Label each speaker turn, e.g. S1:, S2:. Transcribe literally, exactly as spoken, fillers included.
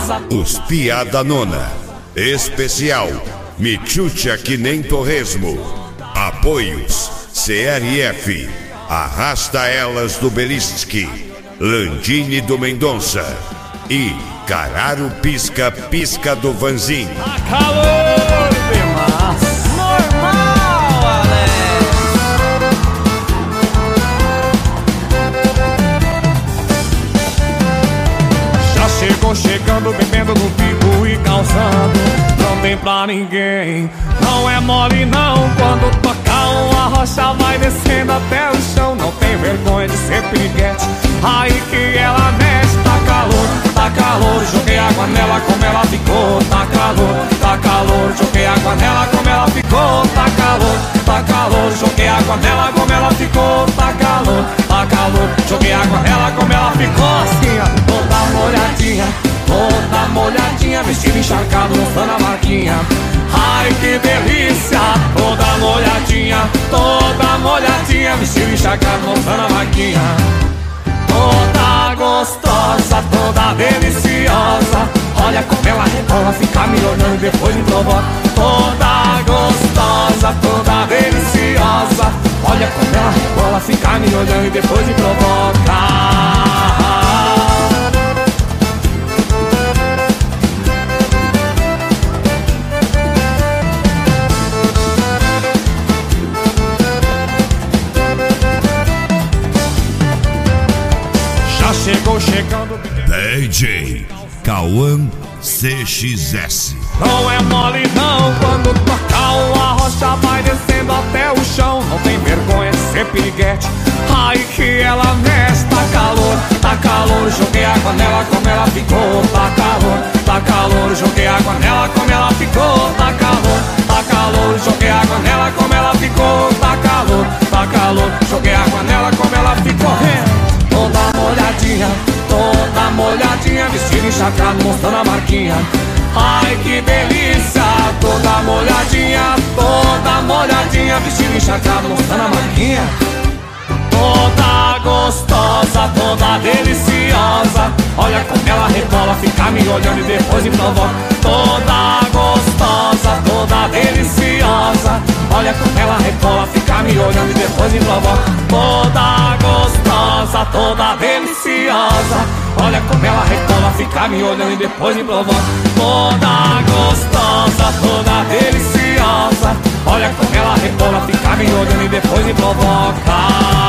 S1: Os Piada Nona. Especial Michucha que nem torresmo. Apoios C R F, Arrasta Elas do Beliski, Landini do Mendonça e Cararo Pisca Pisca do Vanzin.
S2: Tá calor demais. Normal, Alex. Já chegou chegando, bebendo no pico e causando. Não tem pra ninguém, não é mole não. Quando tocar uma rocha vai descendo até o chão. Não tem vergonha de ser piriguete, aí que ela mexe. Tá calor, tá calor, joguei água nela como ela ficou. Tá calor, tá calor, joguei água nela como ela ficou. Tá calor, tá calor, joguei água nela como ela ficou. Tá calor, tá calor, joguei água nela como ela ficou. Assim, ó, toda molhadinha, toda molhadinha, vestido encharcado, mostrando a marquinha. Ai que delícia, toda molhadinha, toda molhadinha, vestido encharcado, mostrando a marquinha. Toda gostosa, toda deliciosa, olha como ela rebola, fica me olhando e depois me provoca. Toda gostosa, toda deliciosa, olha como ela rebola, fica me olhando e depois me provoca. Chegou chegando
S1: D J Cauã C X S.
S2: Não é mole não, quando tocar uma rocha vai descendo até o chão. Não tem vergonha de ser piriguete, ai que ela mexe. Tá calor, tá calor, joguei água nela como ela ficou. Tá calor, tá calor, joguei água nela como ela ficou. Tá calor, tá calor, joguei água nela como ela ficou. Tá calor, tá calor, joguei água nela como ela ficou. Toda molhadinha, toda molhadinha, vestido encharcado, mostrando a marquinha. Ai que delícia, toda molhadinha, toda molhadinha, vestido encharcado, mostrando a marquinha. Toda gostosa, toda deliciosa, olha como ela rebola, fica me olhando e depois me provoca. Toda gostosa, toda deliciosa, olha como ela rebola, fica me olhando e depois me provoca. Toda gostosa, toda deliciosa, olha como ela rebola, fica me olhando e depois me provoca. Toda gostosa, toda deliciosa, olha como ela rebola, fica me olhando e depois me provoca.